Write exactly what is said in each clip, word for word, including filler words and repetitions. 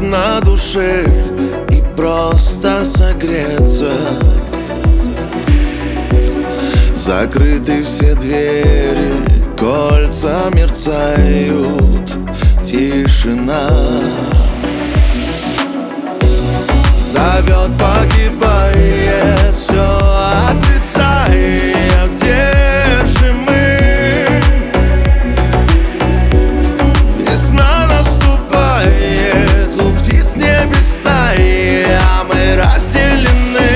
на душе и просто согреться. Закрыты все двери, кольца мерцают, тишина зовет, погибает все, отрицая, где же мы? Весна наступает, у птиц небе стаи, а мы разделены.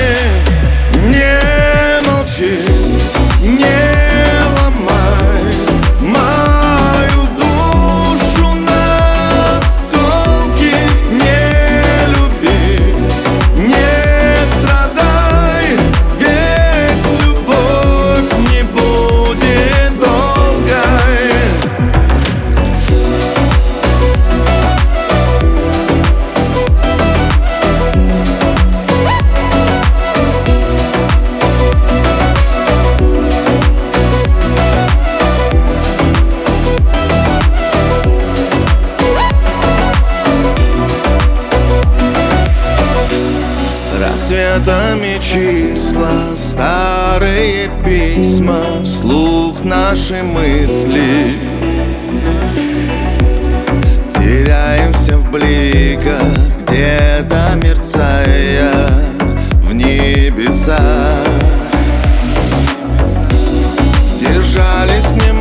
Не молчи, не ломай мою душу на осколки, не люби, не страдай, ведь любовь не будет долгой. Рассветами числа, старые письма, вслух наши мысли. Теряемся в бликах, где-то мерцая в небесах. Держались не